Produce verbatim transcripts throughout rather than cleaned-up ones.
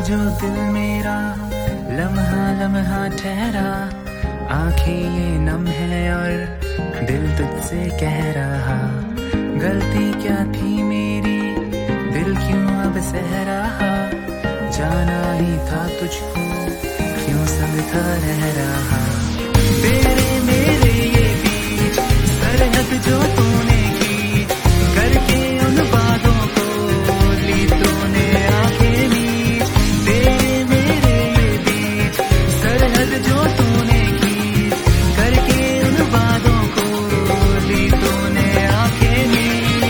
जो दिल मेरा लम्हा लम्हा ठहरा, आंखें ये नम है और दिल तुझसे कह रहा, गलती क्या थी मेरी, दिल क्यों अब सह रहा, जाना ही था तुझको क्यों संग था रह रहा। तेरे मेरे ये बीच सरहद जो तूने की, करके उन बातों को ली तूने आंखें मीच। तेरे मेरे ये बीच सरहद जो तूने की, करके उन बातों को ली तूने आंखें मीच।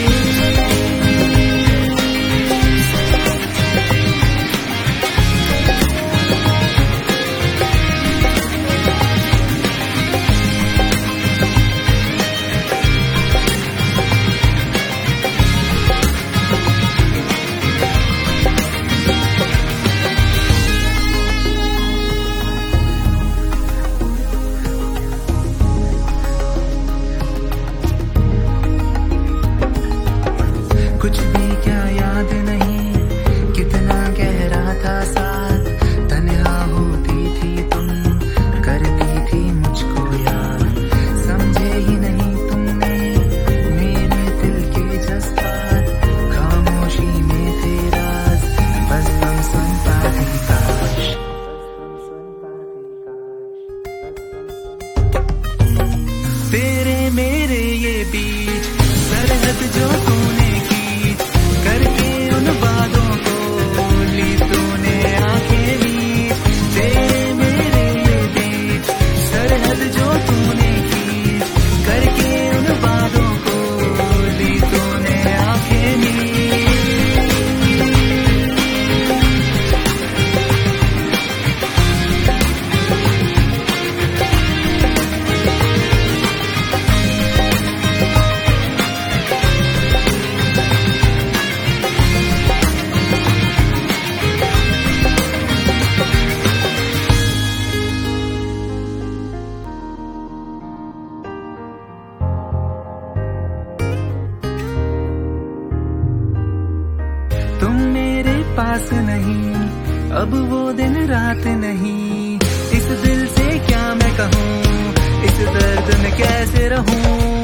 कुछ भी क्या याद नहीं, कितना गहरा था साथ, तन्हा होती थी तुम, करती थी मुझको याद, समझे ही नहीं तुमने मेरे दिल के जज्बात, खामोशी में थे राज, बस हम सुन पाती काश। तेरे मेरे ये बीच सरहद जो तूने की, करके उन बातों को ली तूने आंखें मीच। तेरे मेरे ये बीच सरहद जो तूने की, करके उन बातों को ली तूने आंखें मीच। तुम मेरे पास नहीं, अब वो दिन रात नहीं, इस दिल से क्या मैं कहूँ, इस दर्द में कैसे रहूँ।